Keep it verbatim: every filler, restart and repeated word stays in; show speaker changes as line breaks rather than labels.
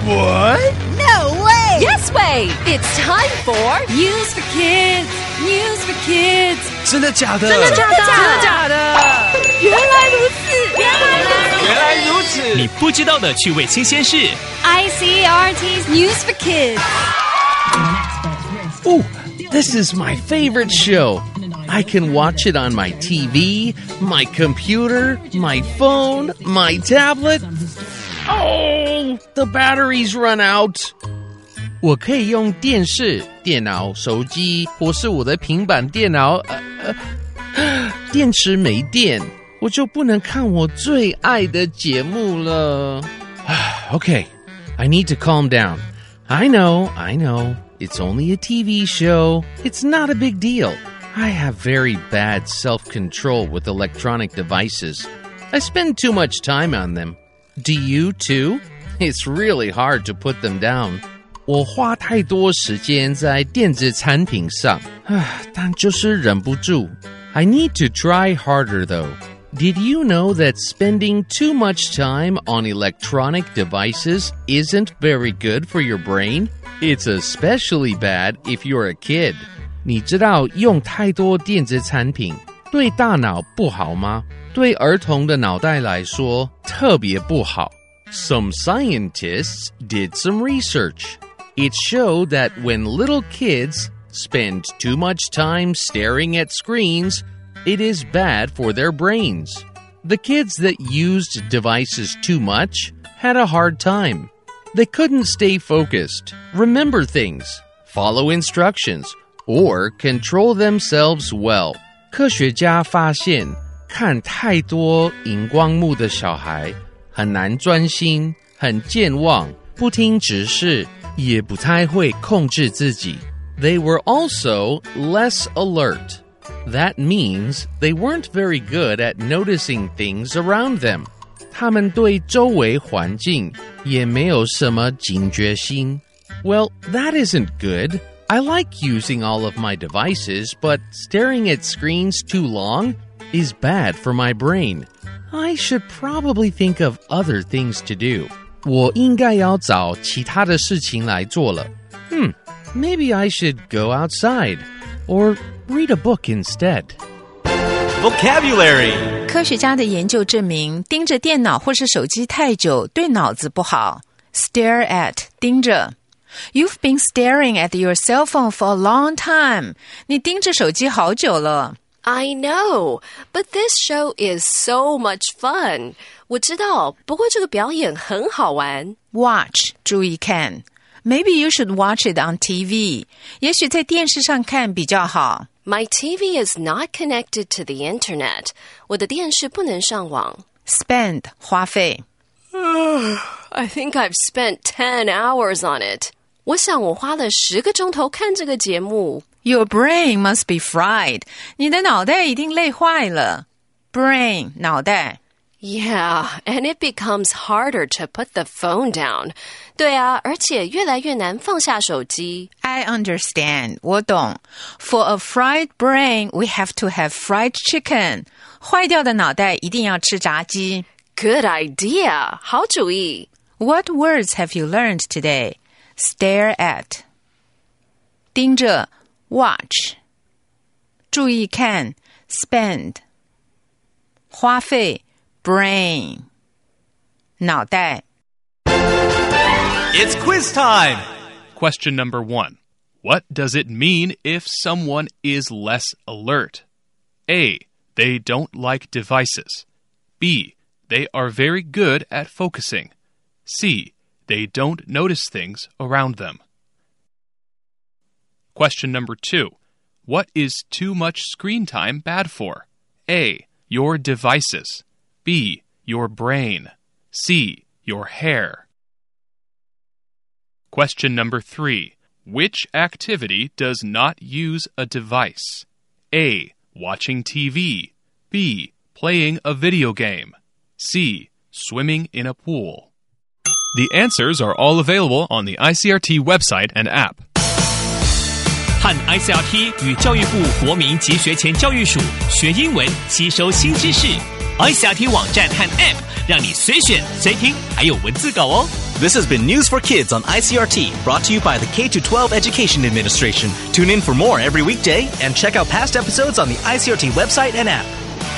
What?
No way!
Yes way! It's time for News for Kids! News for Kids!
真的假的？
真的假的？
真的假的？
原来如此！原来如此！
原来如此！
你不知道的趣味新鲜事。
I C R T's News for Kids!
Ooh, this is my favorite show. I can watch it on my T V, my computer, my phone, my tablet. Oh, the batteries run out. 我可以用电视、电脑、手机，或是我的平板电脑。呃呃，电池没电，我就不能看我最爱的节目了。Okay, I need to calm down. I know, I know. It's only a T V show. It's not a big deal. I have very bad self-control with electronic devices. I spend too much time on them. Do you too? It's really hard to put them down. 我花太多时间在电子产品上，但就是忍不住。I need to try harder though. Did you know that spending too much time on electronic devices isn't very good for your brain? It's especially bad if you're a kid. 你知道用太多电子产品对大脑不好吗？对儿童的脑袋来说特别不好。Some scientists did some research. It showed that when little kids spend too much time staring at screens, it is bad for their brains. The kids that used devices too much had a hard time. They couldn't stay focused, remember things, follow instructions, or control themselves well. 科学家发现，看太多荧光幕的小孩很难专心，很健忘，不听指示，也不太会控制自己。They were also less alert. That means they weren't very good at noticing things around them. 他们对周围环境也没有什么警觉心。Well, that isn't good. I like using all of my devices, but staring at screens too long is bad for my brain. I should probably think of other things to do. 我应该要找其他的事情来做了。Hmm, maybe I should go outside or read a book instead.
Vocabulary.
科学家的研究证明，盯着电脑或是手机太久对脑子不好。Stare at 盯着。You've been staring at your cell phone for a long time. 你盯着手机好久了。
I know, but this show is so much fun. 我知道，不过这个表演很好玩。
Watch 注意看。Maybe you should watch it on T V. 也许在电視上看比較好。
My T V is not connected to the internet. 我的电视不能上网。
Spend 花费。
I think I've spent ten hours on it. 我想我花了十个钟头看这个节目。
Your brain must be fried. 你的脑袋一定累坏了。Brain 脑袋。
Yeah, and it becomes harder to put the phone down. 对啊，而且越来越难放下手机。
I understand. 我懂。For a fried brain, we have to have fried chicken. 坏掉的脑袋一定要吃炸鸡。
Good idea. 好主意。
What words have you learned today? Stare at. 盯着 watch. 注意看 spend. 花费 brain. 脑袋。
It's quiz time.
Question number one. What does it mean if someone is less alert? A. They don't like devices. B. They are very good at focusing. C. They don't notice things around them. Question number two. What is too much screen time bad for? A. Your devices. B. Your brain. C. Your hair. Question number three. Which activity does not use a device? A. Watching T V. B. Playing a video game. C. Swimming in a pool. The answers are all available on the I C R T website and app. 和 I C R T 与教育部国民及学前教育署学英文，吸收新知识。I C R T 网站和 App 让你随选随听，还有文字稿哦。
This has been News for Kids on I C R T, brought to you by the K through twelve Education Administration. Tune in for more every weekday and check out past episodes on the I C R T website and app.